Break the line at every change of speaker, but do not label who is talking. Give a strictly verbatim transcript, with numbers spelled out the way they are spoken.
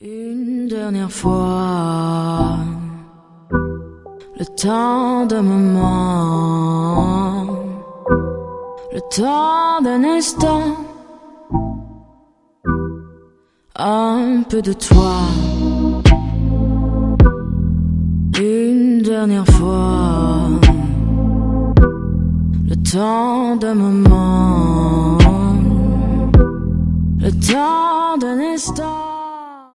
Une dernière fois, le temps d'un moment, le temps d'un instant, un peu de toi. Une dernière fois, le temps d'un moment, le temps d'un instant.